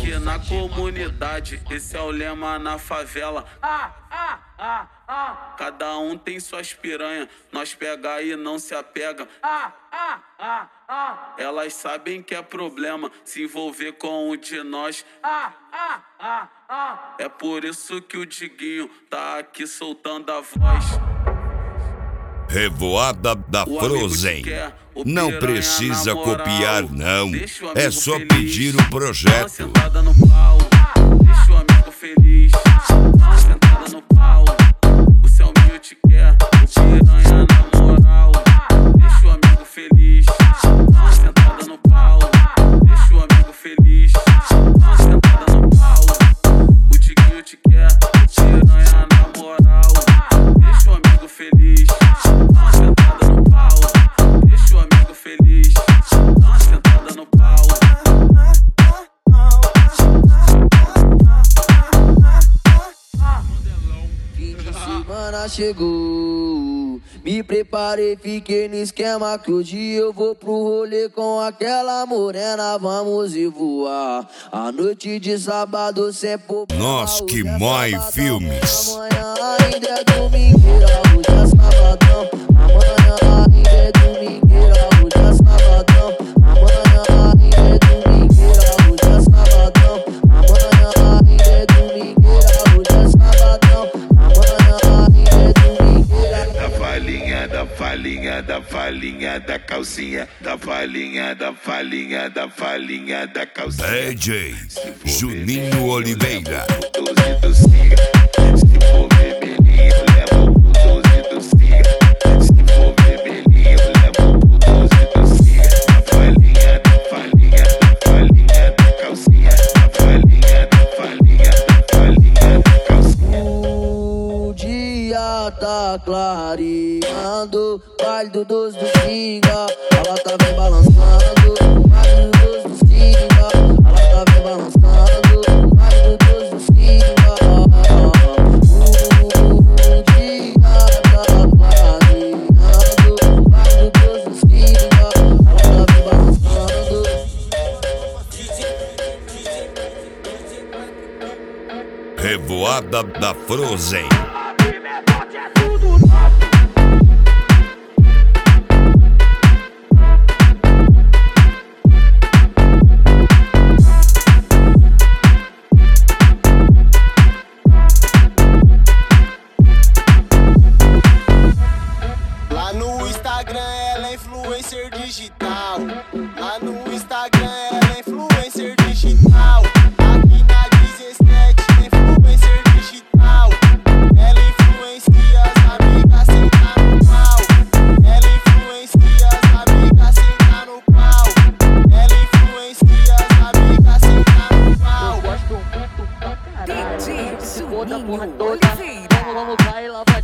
aqui na comunidade, esse é o lema na favela. Cada um tem suas piranha, nós pega e não se apega. Elas sabem que é problema se envolver com um de nós. É por isso que o Diguinho tá aqui soltando a voz. Revoada da Frozen. Não precisa copiar, não. É só pedir o projeto. Sentada no pau, deixa o amigo feliz. Sentada no pau, o Selminho te quer. O piranha na moral, deixa o amigo feliz. Sentada no pau, deixa o amigo feliz. Sentada no pau, o Diguinho te quer. O piranha na moral, deixa o amigo feliz. Sentada no pau, deixa o amigo feliz. Sentada no pau. Fim de semana chegou, me preparei, fiquei no esquema que hoje eu vou pro rolê com aquela morena, vamos e voar. A noite de sábado sem poupa. Nós que mói filmes. Amanhã ainda é domingueira, hoje é sabadão. Amanhã ainda é domingueira, hoje é sabadão. Amanhã ainda é domingueira, hoje é sabadão. Amanhã ainda é domingueira, hoje é sabadão. Amanhã ainda é domingueira. Da falinha, da falinha, da falinha, da calcinha. Da falinha, da falinha, da falinha, da calcinha. DJ Juninho Oliveira. Do siga. Se for vermelhinho, leva o 12 do siga. Se for vermelhinho, leva o 12 do siga. Da falinha, da falinha, da falinha, da calcinha. Da falinha, da falinha, da falinha, da calcinha. O dia tá clareando, baile do 12 do Singa, ela tá bem balançando. Baile do 12 do Singa, ela tá bem balançando. Baile do 12 do Singa. O dia tá clareando, baile do 12 do Singa, ela tá bem balançando. Revoada da Frozen. Lá no Instagram ela é influencer digital. Lá no Instagram ela é influencer digital. Aqui na 17 é influencer digital. Ela influencia as amigas sem tá no pau. Ela influencia as amigas sem tá no pau. Ela influencia as amigas sem tá no pau. Eu gosto muito pra caralho. DJ Se for da porra Juninho toda, Oliveira. vamos, vai lá, vai.